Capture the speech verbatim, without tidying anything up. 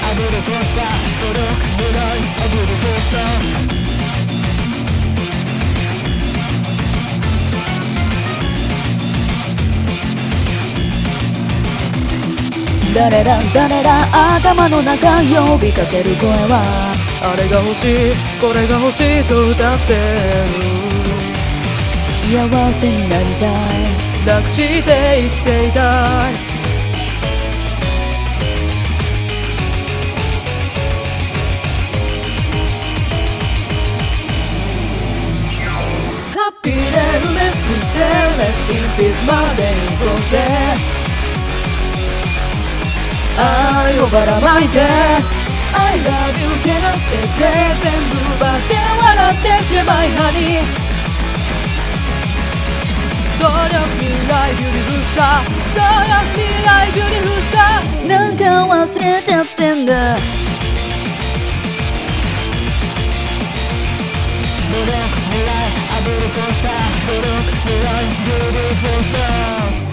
A beautiful star 届く未来 A beautiful star誰だ誰だ頭の中呼びかける声はあれが欲しいこれが欲しいと歌ってる幸せになりたい楽して生きていたいハッピーで埋め尽くして Let's in peace まで行こうぜ愛をばらまいて I love you けなしてけ全部奪って笑ってけ My honey 努力未来 Beautiful star 努力未来 Beautiful star なんか忘れちゃってんだ努力未来 A beautiful star 努力未来 Beautiful star